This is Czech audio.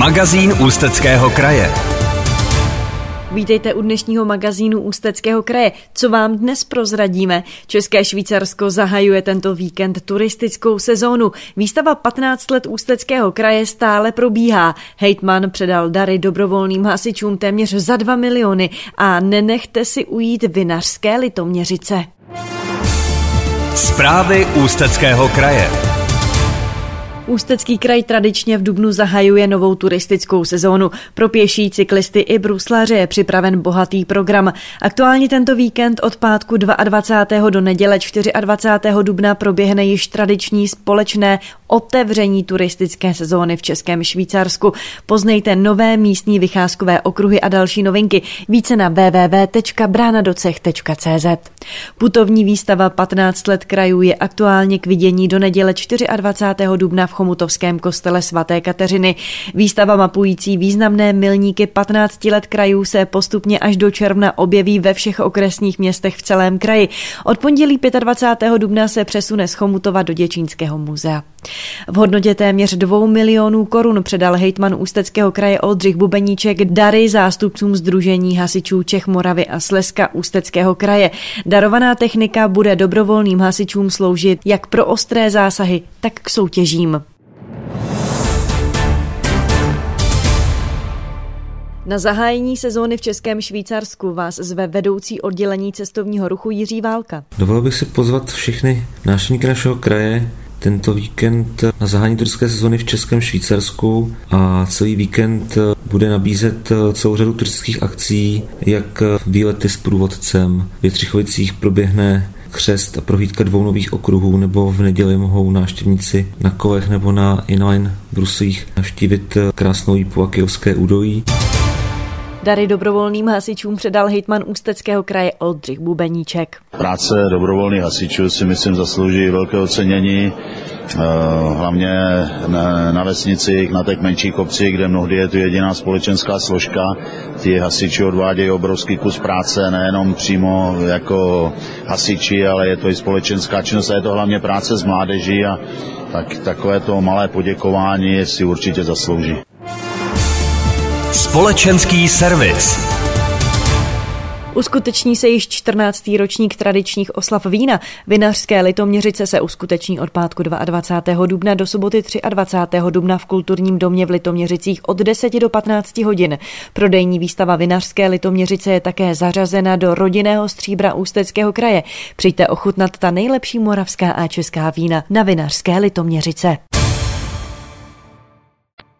Magazín Ústeckého kraje. Vítejte u dnešního magazínu Ústeckého kraje. Co vám dnes prozradíme? České Švýcarsko zahajuje tento víkend turistickou sezónu. Výstava 15 let Ústeckého kraje stále probíhá. Hejtman předal dary dobrovolným hasičům téměř za 2 miliony a nenechte si ujít Vinařské Litoměřice. Zprávy Ústeckého kraje. Ústecký kraj tradičně v dubnu zahajuje novou turistickou sezónu. Pro pěší, cyklisty i bruslaře je připraven bohatý program. Aktuálně tento víkend od pátku 22. do neděle 24. dubna proběhne již tradiční společné otevření turistické sezóny v Českém Švýcarsku. Poznejte nové místní vycházkové okruhy a další novinky. Více na www.branadocech.cz. Putovní výstava 15 let krajů je aktuálně k vidění do neděle 24. dubna v Chomutovském kostele svaté Kateřiny. Výstava mapující významné milníky 15 let krajů se postupně až do června objeví ve všech okresních městech v celém kraji. Od pondělí 25. dubna se přesune z Chomutova do Děčínského muzea. V hodnotě téměř 2 milionů korun předal hejtman Ústeckého kraje Oldřich Bubeníček dary zástupcům Sdružení hasičů Čech, Moravy a Slezska Ústeckého kraje. Darovaná technika bude dobrovolným hasičům sloužit jak pro ostré zásahy, tak k soutěžím. Na zahájení sezóny v Českém Švýcarsku vás zve vedoucí oddělení cestovního ruchu Jiří Válka. Dovolil bych si pozvat všechny návštěvníky našeho kraje tento víkend na zahájení turistické sezóny v Českém Švýcarsku a celý víkend bude nabízet celou řadu turistických akcí, jak výlety s průvodcem. V Jitřichovicích proběhne křest a prohlídka 2 nových okruhů, nebo v neděli mohou návštěvníci na kolech nebo na inline bruslích navštívit krásnou Jípu a Kyjovské údolí. Dary dobrovolným hasičům předal hejtman Ústeckého kraje Oldřich Bubeníček. Práce dobrovolných hasičů si myslím zaslouží velké ocenění, hlavně na vesnici, na těch menších obcích, kde mnohdy je tu jediná společenská složka. Ti hasiči odvádějí obrovský kus práce, nejenom přímo jako hasiči, ale je to i společenská činnost a je to hlavně práce s mládeží a takové to malé poděkování si určitě zaslouží. Společenský servis. Uskuteční se již 14. ročník tradičních oslav vína. Vinařské Litoměřice se uskuteční od pátku 22. dubna do soboty 23. dubna v Kulturním domě v Litoměřicích od 10 do 15 hodin. Prodejní výstava Vinařské Litoměřice je také zařazena do rodinného stříbra Ústeckého kraje. Přijďte ochutnat ta nejlepší moravská a česká vína na Vinařské Litoměřice.